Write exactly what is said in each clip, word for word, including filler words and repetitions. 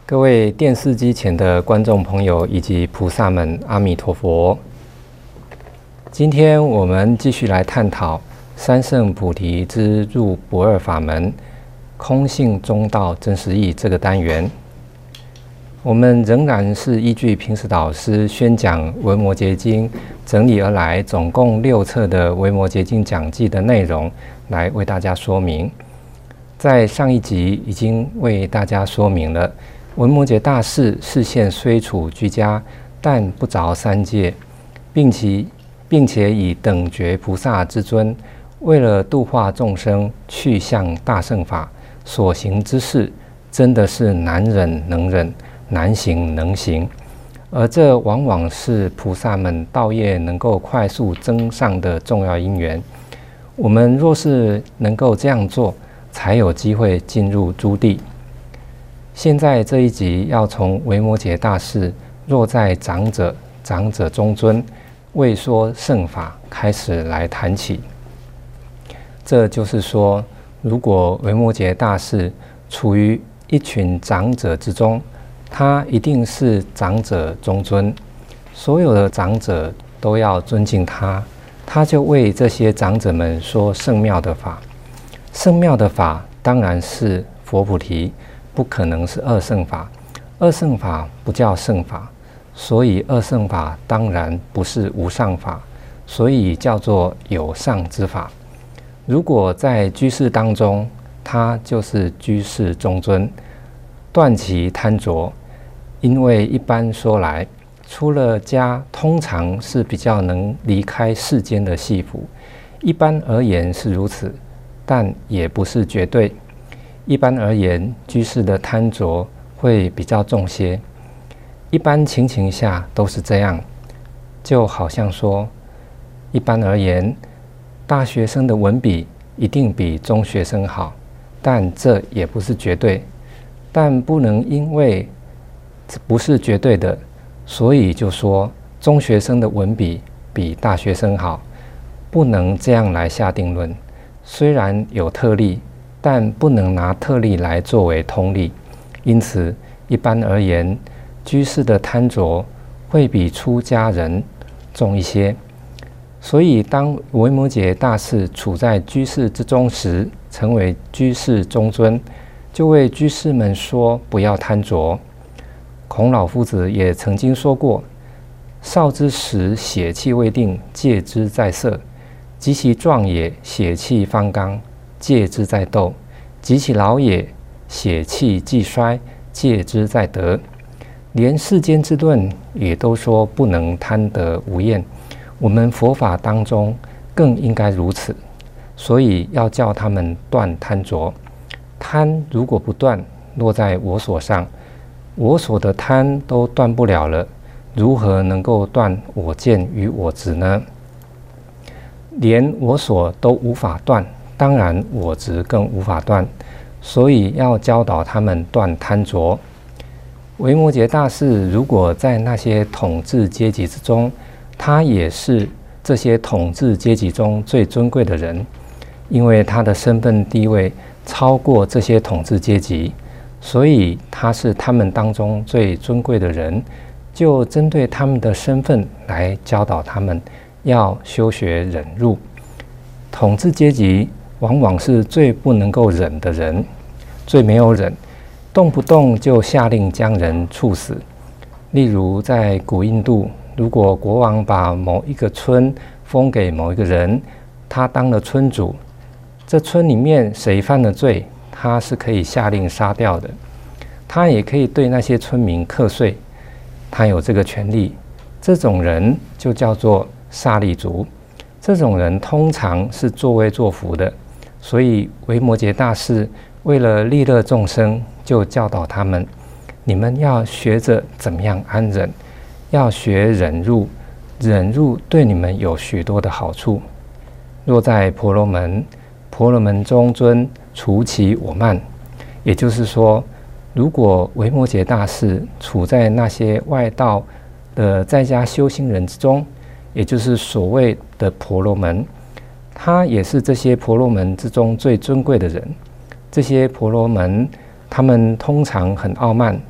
各位电视机前的观众朋友以及菩萨们，阿弥陀佛！今天我们继续来探讨三圣菩提之入不二法门空性中道真实义这个单元。我们仍然是依据平时导师宣讲《维摩诘经》整理而来，总共六册的《维摩诘经》讲记的内容来为大家说明。在上一集已经为大家说明了，维摩诘大士示现虽处居家，但不着三界，并其并且以等觉菩萨之尊，为了度化众生，去向大乘法所行之事，真的是难忍能忍，难行能行。而这往往是菩萨们道业能够快速增上的重要因缘。我们若是能够这样做，才有机会进入诸地。现在这一集要从维摩诘大士若在长者，长者中尊，未说圣法开始来谈起。这就是说，如果维摩诘大士处于一群长者之中，他一定是长者中尊，所有的长者都要尊敬他，他就为这些长者们说圣妙的法。圣妙的法当然是佛菩提，不可能是二圣法。二圣法不叫圣法，所以二圣法当然不是无上法，所以叫做有上之法。如果在居士当中，他就是居士中尊，断其贪着。因为一般说来，出了家通常是比较能离开世间的系缚，一般而言是如此，但也不是绝对。一般而言，居士的贪着会比较重些，一般情形下都是这样。就好像说，一般而言，大学生的文笔一定比中学生好，但这也不是绝对。但不能因为不是绝对的，所以就说中学生的文笔比大学生好，不能这样来下定论。虽然有特例，但不能拿特例来作为通例。因此，一般而言，居士的贪着会比出家人重一些。所以，当维摩诘大士处在居士之中时，成为居士中尊，就为居士们说不要贪着。孔老夫子也曾经说过：“少之时，血气未定，戒之在色；及其壮也，血气方刚，戒之在斗；及其老也，血气既衰，戒之在得。”连世间之论也都说不能贪得无厌，我们佛法当中更应该如此。所以要叫他们断贪着。贪如果不断，落在我所上，我所的贪都断不了了，如何能够断我见与我执呢？连我所都无法断，当然我执更无法断。所以要教导他们断贪着。维摩诘大士如果在那些统治阶级之中，他也是这些统治阶级中最尊贵的人，因为他的身份地位超过这些统治阶级，所以他是他们当中最尊贵的人，就针对他们的身份来教导他们要修学忍辱。统治阶级往往是最不能够忍的人，最没有忍，动不动就下令将人处死。例如在古印度，如果国王把某一个村封给某一个人，他当了村主，这村里面谁犯了罪，他是可以下令杀掉的。他也可以对那些村民课税，他有这个权利。这种人就叫做刹利族。这种人通常是作威作福的，所以维摩诘大士为了利乐众生，就教导他们：你们要学着怎么样安忍，要学忍辱，忍辱对你们有许多的好处。若在婆罗门，婆罗门中尊除其我慢。也就是说，如果维摩诘大士处在那些外道的在家修行人之中，也就是所谓的婆罗门，他也是这些婆罗门之中最尊贵的人。这些婆罗门，他们通常很傲慢，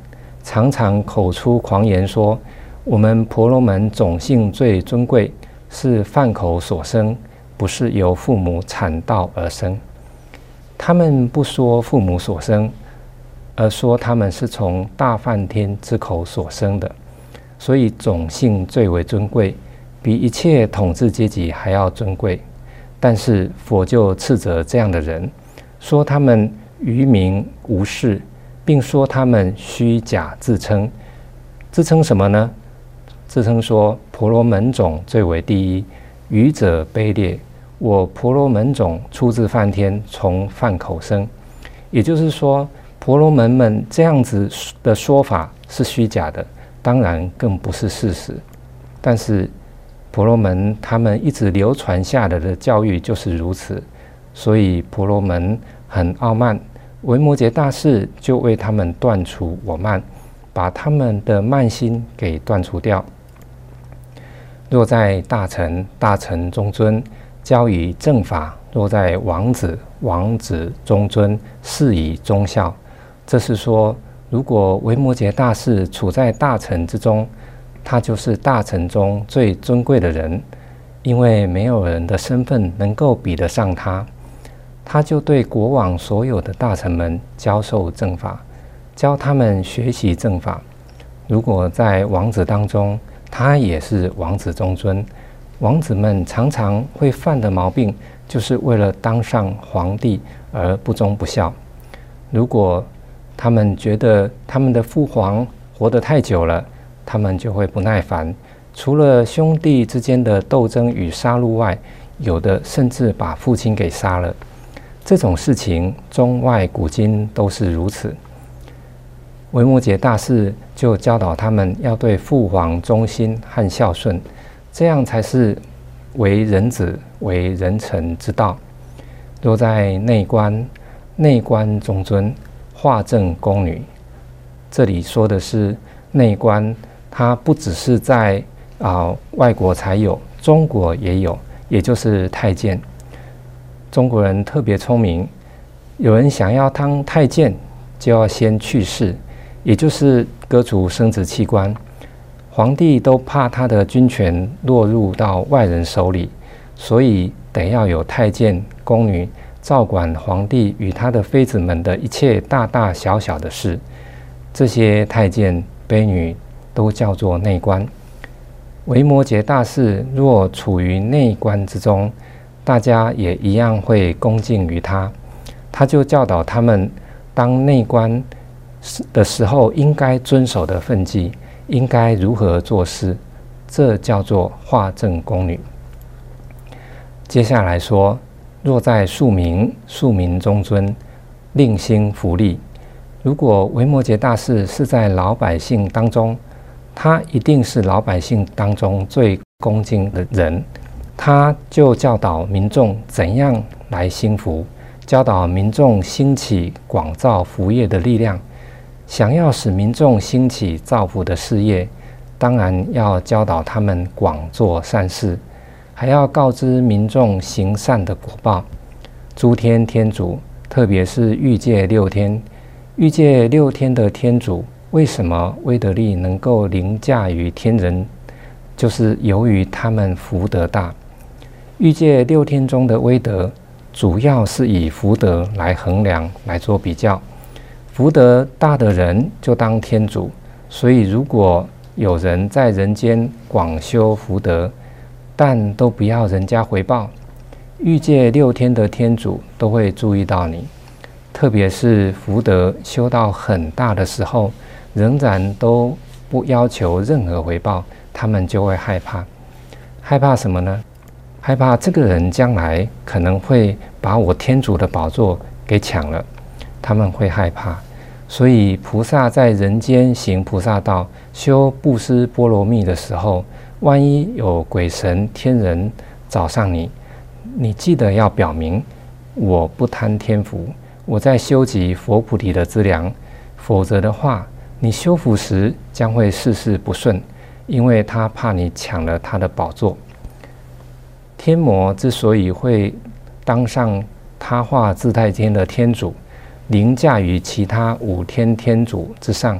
常常口出狂言说，我们婆罗门种姓最尊贵，是饭口所生，不是由父母产道而生。他们不说父母所生，而说他们是从大梵天之口所生的，所以种姓最为尊贵，比一切统治阶级还要尊贵。但是佛就斥责这样的人，说他们愚民无事，并说他们虚假自称。自称什么呢？自称说婆罗门种最为第一，愚者卑劣。我婆罗门种出自梵天，从梵口生。也就是说，婆罗门们这样子的说法是虚假的，当然更不是事实。但是婆罗门他们一直流传下来的教育就是如此，所以婆罗门很傲慢。维摩诘大士就为他们断除我慢，把他们的慢心给断除掉。若在大臣，大臣中尊，教以正法；若在王子，王子中尊，是以忠孝。这是说，如果维摩诘大士处在大臣之中，他就是大臣中最尊贵的人，因为没有人的身份能够比得上他。他就对国王所有的大臣们教授正法，教他们学习正法。如果在王子当中，他也是王子中尊。王子们常常会犯的毛病，就是为了当上皇帝而不忠不孝。如果他们觉得他们的父皇活得太久了，他们就会不耐烦。除了兄弟之间的斗争与杀戮外，有的甚至把父亲给杀了。这种事情中外古今都是如此。维摩诘大士就教导他们要对父皇忠心和孝顺，这样才是为人子、为人臣之道。若在内观，内观中尊，化正宫女。这里说的是内观，它不只是在啊、呃、外国才有，中国也有，也就是太监。中国人特别聪明，有人想要当太监，就要先去世，也就是割除生殖器官。皇帝都怕他的军权落入到外人手里，所以得要有太监、宫女照管皇帝与他的妃子们的一切大大小小的事。这些太监、婢女都叫做内官。维摩诘大士若处于内官之中，大家也一样会恭敬于他。他就教导他们，当内官的时候应该遵守的分际，应该如何做事，这叫做化正宫女。接下来说，若在庶民，庶民中尊，令兴福利。如果维摩诘大士是在老百姓当中，他一定是老百姓当中最恭敬的人，他就教导民众怎样来兴福，教导民众兴起广造福业的力量。想要使民众兴起造福的事业，当然要教导他们广做善事，还要告知民众行善的果报。诸天天主，特别是欲界六天，欲界六天的天主，为什么威德力能够凌驾于天人？就是由于他们福德大。欲界六天中的威德，主要是以福德来衡量，来做比较。福德大的人就当天主，所以如果有人在人间广修福德，但都不要人家回报，欲界六天的天主都会注意到你。特别是福德修到很大的时候，仍然都不要求任何回报，他们就会害怕。害怕什么呢？害怕这个人将来可能会把我天主的宝座给抢了，他们会害怕。所以菩萨在人间行菩萨道，修布施波罗蜜的时候，万一有鬼神天人找上你，你记得要表明，我不贪天福，我在修集佛菩提的资粮，否则的话，你修福时将会事事不顺，因为他怕你抢了他的宝座。天魔之所以会当上他化自在天的天主，凌驾于其他五天天主之上，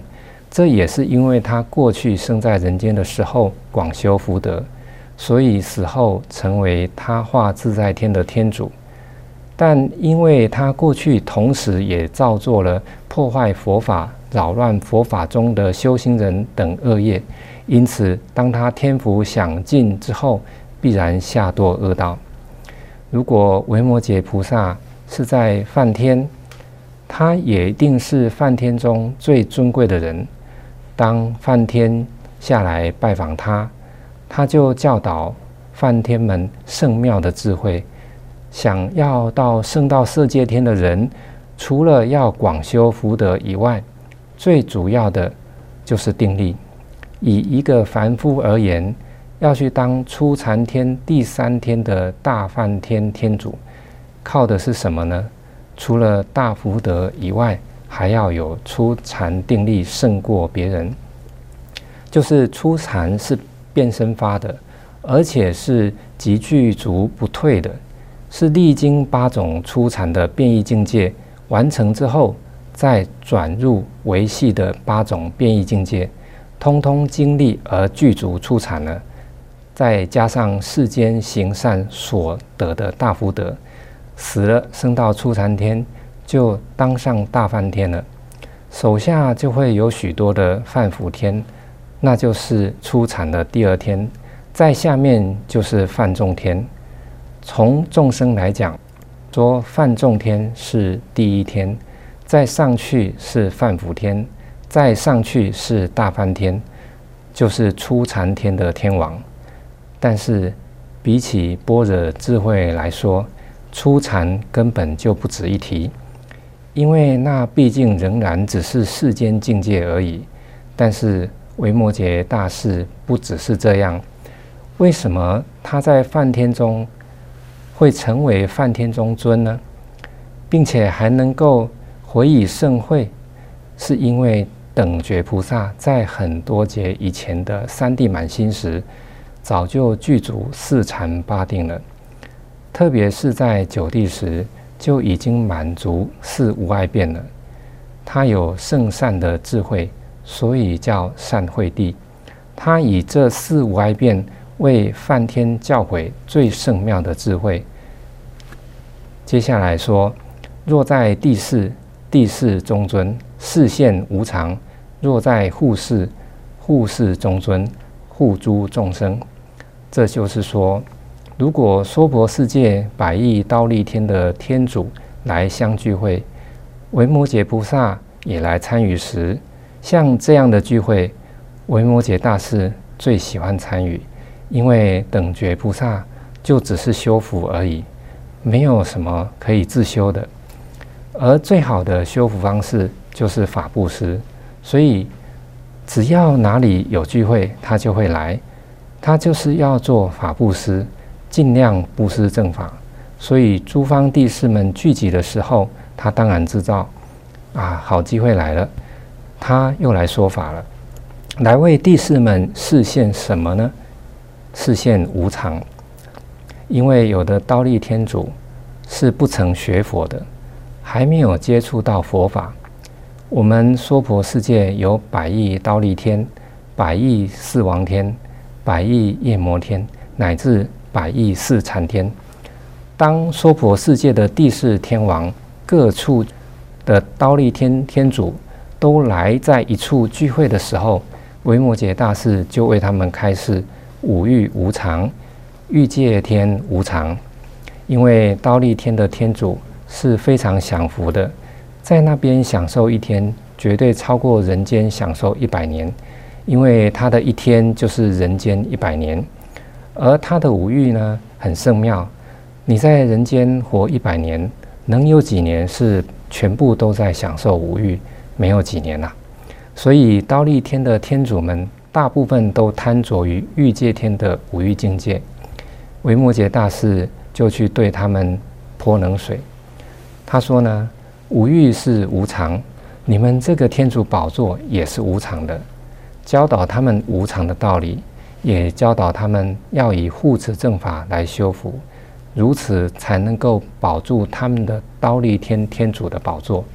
这也是因为他过去生在人间的时候广修福德，所以死后成为他化自在天的天主。但因为他过去同时也造作了破坏佛法、扰乱佛法中的修行人等恶业，因此当他天福享尽之后，必然下堕恶道。如果维摩诘菩萨是在梵天，他也一定是梵天中最尊贵的人。当梵天下来拜访他，他就教导梵天们圣妙的智慧。想要到圣道色界天的人，除了要广修福德以外，最主要的就是定力。以一个凡夫而言，要去当初禅天第三天的大梵天天主，靠的是什么呢？除了大福德以外，还要有初禅定力胜过别人。就是初禅是变身发的，而且是极具足不退的。是历经八种初禅的变异境界完成之后，再转入维系的八种变异境界，通通经历而具足初禅了。再加上世间行善所得的大福德，死了升到初禅天，就当上大梵天了。手下就会有许多的梵辅天，那就是初禅的第二天。在下面就是梵众天。从众生来讲，说梵众天是第一天，再上去是梵辅天，再上去是大梵天，就是初禅天的天王。但是比起般若智慧来说，初禅根本就不值一提，因为那毕竟仍然只是世间境界而已。但是维摩诘大士不只是这样，为什么他在梵天中会成为梵天中尊呢？并且还能够回以盛会，是因为等觉菩萨在很多劫以前的三谛满心时，早就具足四禅八定了。特别是在九地时，就已经满足四无碍变了。他有圣善的智慧，所以叫善慧地。他以这四无碍变为梵天教诲最圣妙的智慧。接下来说，若在地势，地势中尊，示现无常；若在护世，护世中尊，护诸众生。这就是说，如果娑婆世界百亿忉利天的天主来相聚会，维摩诘菩萨也来参与时，像这样的聚会，维摩诘大士最喜欢参与，因为等觉菩萨就只是修福而已，没有什么可以自修的。而最好的修福方式就是法布施，所以只要哪里有聚会，他就会来。他就是要做法布施，尽量布施正法。所以诸方帝释们聚集的时候，他当然知道啊，好机会来了，他又来说法了，来为帝释们示现什么呢？示现无常。因为有的忉利天主是不曾学佛的，还没有接触到佛法。我们娑婆世界有百亿忉利天、百亿四王天、百亿夜摩天，乃至百亿四禅天。当娑婆世界的帝释天王各处的忉利天天主都来在一处聚会的时候，维摩诘大士就为他们开示五欲无常、欲界天无常。因为忉利天的天主是非常享福的，在那边享受一天，绝对超过人间享受一百年，因为他的一天就是人间一百年。而他的五欲呢，很圣妙。你在人间活一百年，能有几年是全部都在享受五欲？没有几年啦、啊。所以忉利天的天主们大部分都贪着于欲界天的五欲境界。维摩诘大士就去对他们泼冷水。他说呢，五欲是无常，你们这个天主宝座也是无常的，教导他们无常的道理，也教导他们要以护持正法来修福，如此才能够保住他们的忉利天天主的宝座。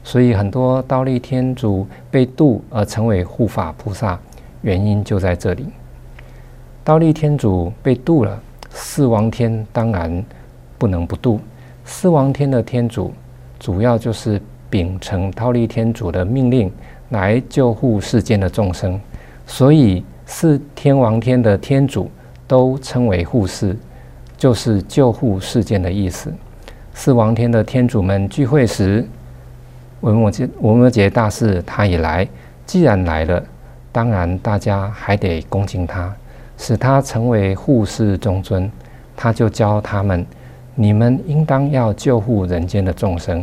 所以很多忉利天主被度而成为护法菩萨，原因就在这里。忉利天主被度了，四王天当然不能不度。四王天的天主主要就是秉承忉利天主的命令来救护世间的众生，所以四天王天的天主都称为护世，就是救护世间的意思。四王天的天主们聚会时，维摩诘维摩诘大士他也来，既然来了，当然大家还得恭敬他，使他成为护世中尊。他就教他们，你们应当要救护人间的众生。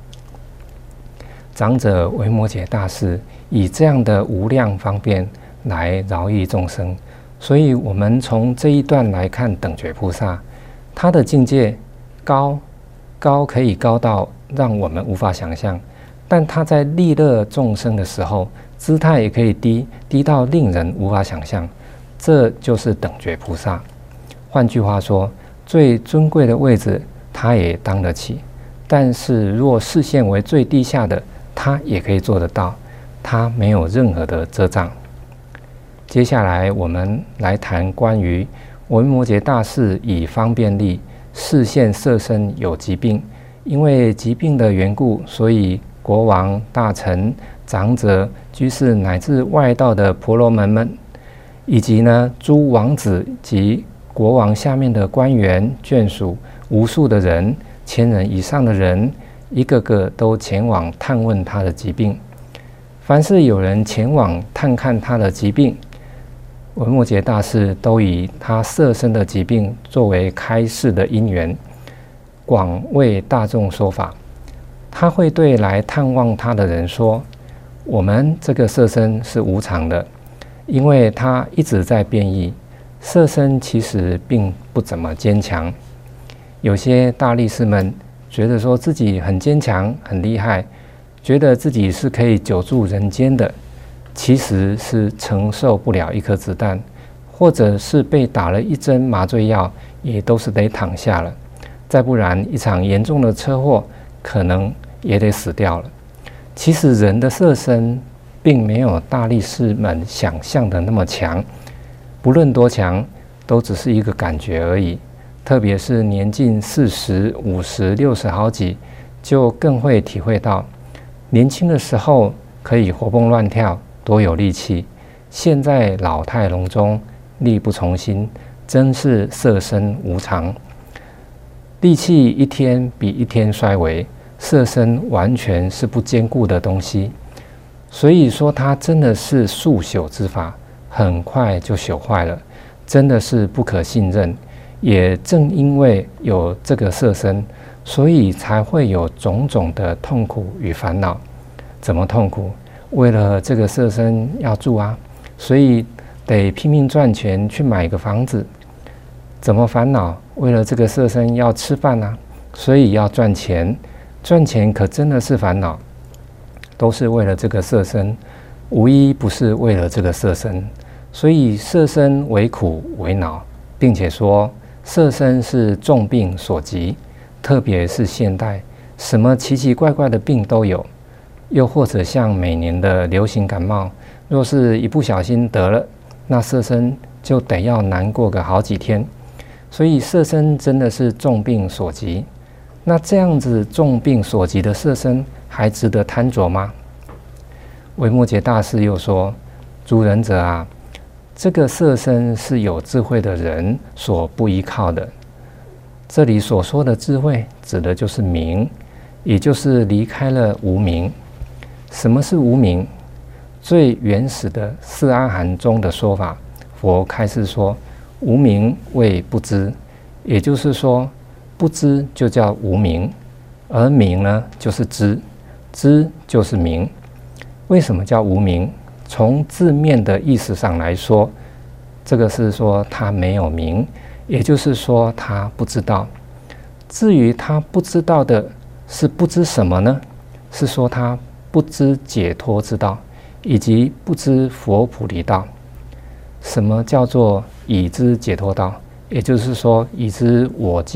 长者维摩诘大士以这样的无量方便来饶益众生，所以我们从这一段来看等觉菩萨，他的境界高高可以高到让我们无法想象，但他在利乐众生的时候，姿态也可以低低到令人无法想象，这就是等觉菩萨。换句话说，最尊贵的位置他也当得起，但是若视线为最低下的，他也可以做得到，他没有任何的遮障。接下来我们来谈关于维摩诘大士以方便力示现色身有疾病，因为疾病的缘故，所以国王、大臣、长者、居士乃至外道的婆罗门们，以及呢诸王子及国王下面的官员、眷属，无数的人，千人以上的人，一个个都前往探问他的疾病。凡是有人前往探看他的疾病，维摩诘大士都以他色身的疾病作为开示的因缘，广为大众说法。他会对来探望他的人说，我们这个色身是无常的，因为它一直在变异，色身其实并不怎么坚强。有些大力士们觉得说自己很坚强很厉害，觉得自己是可以久住人间的，其实是承受不了一颗子弹，或者是被打了一针麻醉药，也都是得躺下了，再不然一场严重的车祸可能也得死掉了。其实人的色身并没有大力士们想象的那么强，不论多强，都只是一个感觉而已。特别是年近四十、五十、六十好几，就更会体会到，年轻的时候可以活蹦乱跳，多有力气；现在老态龙钟，力不从心，真是色身无常。力气一天比一天衰微，色身完全是不坚固的东西。所以说，它真的是速朽之法，很快就朽坏了，真的是不可信任。也正因为有这个色身，所以才会有种种的痛苦与烦恼。怎么痛苦？为了这个色身要住啊，所以得拼命赚钱去买个房子。怎么烦恼？为了这个色身要吃饭啊，所以要赚钱。赚钱可真的是烦恼，都是为了这个色身，无一不是为了这个色身。所以色身为苦为恼，并且说色身是重病所及，特别是现代，什么奇奇怪怪的病都有。又或者像每年的流行感冒，若是一不小心得了，那色身就得要难过个好几天。所以色身真的是重病所及。那这样子重病所及的色身，还值得贪着吗？维摩诘大士又说，诸仁者啊，这个色身是有智慧的人所不依靠的。这里所说的智慧，指的就是明，也就是离开了无明。什么是无明？最原始的四阿含中的说法，佛开示说，无明谓不知，也就是说，不知就叫无明，而明呢，就是知，知就是明。为什么叫无明？从字面的意思上来说，这个是说他没有明，也就是说他不知道。至于他不知道的是不知什么呢？是说他不知解脱之道，以及不知佛菩提道。什么叫做已知解脱道？也就是说，已知我见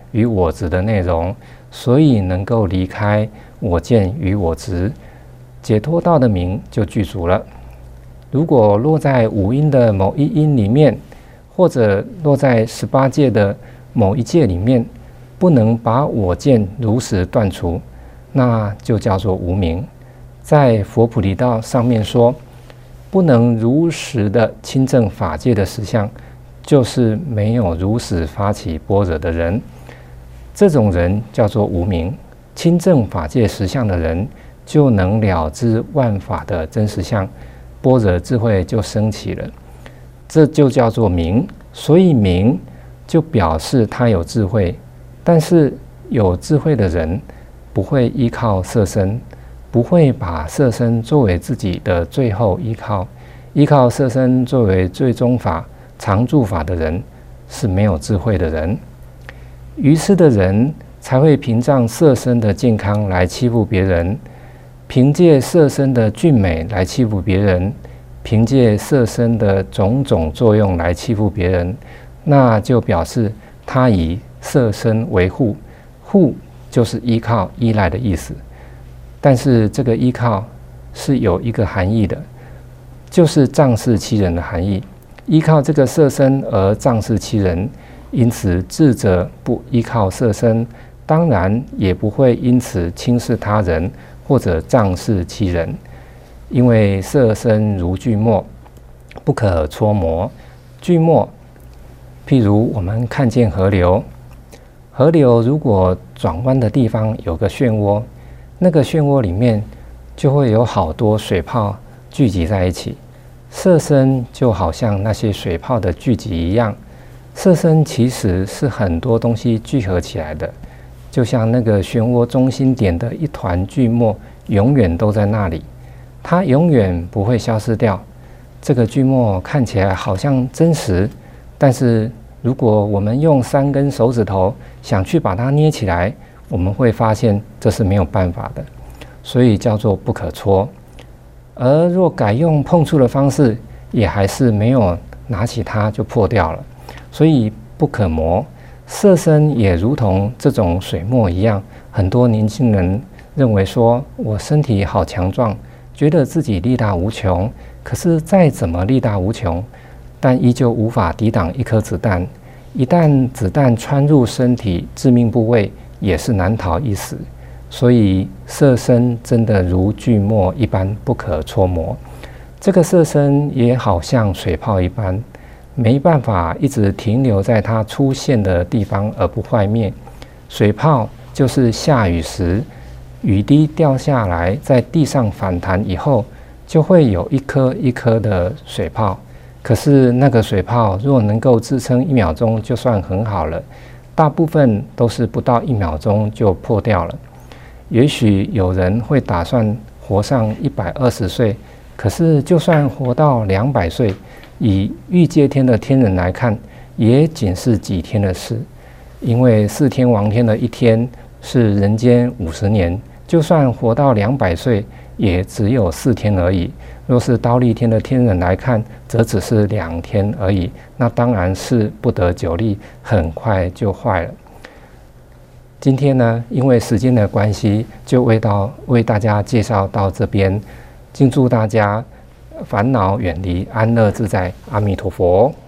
与我执的内容，所以能够离开我见与我执，解脱道的名就具足了。如果落在五音的某一音里面，或者落在十八界的某一界里面，不能把我见如实断除，那就叫做无明。在佛菩提道上面说，不能如实的亲证法界的实相，就是没有如实发起般若的人。这种人叫做无明。亲证法界实相的人，就能了知万法的真实相，般若智慧就升起了。这就叫做明。所以明就表示他有智慧，但是有智慧的人不会依靠色身，不会把色身作为自己的最后依靠，依靠色身作为最终法、常住法的人是没有智慧的人。愚痴的人才会凭仗色身的健康来欺负别人，凭借色身的俊美来欺负别人，凭借色身的种种作用来欺负别人，那就表示他以色身为护，护就是依靠、依赖的意思。但是这个依靠是有一个含义的，就是仗势欺人的含义。依靠这个色身而仗势欺人，因此智者不依靠色身，当然也不会因此轻视他人或者仗势欺人。因为色身如巨墨，不可戳磨。巨墨，譬如我们看见河流，河流如果转弯的地方有个漩涡，那个漩涡里面就会有好多水泡聚集在一起。色身就好像那些水泡的聚集一样，色身其实是很多东西聚合起来的，就像那个漩涡中心点的一团巨墨，永远都在那里，它永远不会消失掉。这个巨墨看起来好像真实，但是如果我们用三根手指头想去把它捏起来，我们会发现这是没有办法的，所以叫做不可戳。而若改用碰触的方式，也还是没有拿起它就破掉了，所以不可磨。色身也如同这种水墨一样，很多年轻人认为说，我身体好强壮，觉得自己力大无穷，可是再怎么力大无穷，但依旧无法抵挡一颗子弹。一旦子弹穿入身体致命部位，也是难逃一死。所以色身真的如巨墨一般不可戳磨。这个色身也好像水泡一般，没办法一直停留在它出现的地方而不坏灭。水泡就是下雨时，雨滴掉下来在地上反弹以后，就会有一颗一颗的水泡。可是那个水泡若能够支撑一秒钟就算很好了，大部分都是不到一秒钟就破掉了。也许有人会打算活上一百二十岁，可是就算活到两百岁，以欲界天的天人来看，也仅是几天的事。因为四天王天的一天是人间五十年，就算活到两百岁，也只有四天而已。若是忉利天的天人来看，则只是两天而已，那当然是不得久立，很快就坏了。今天呢，因为时间的关系，就为到为大家介绍到这边。敬祝大家烦恼远离，安乐自在。阿弥陀佛。